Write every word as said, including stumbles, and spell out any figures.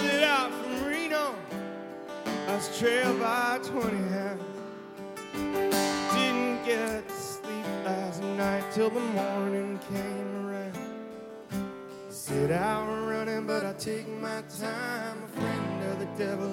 started out from Reno. I was trailed by twenty hounds. Didn't get to sleep last night till the morning came around. Said I was running, but I take my time. A friend of the devil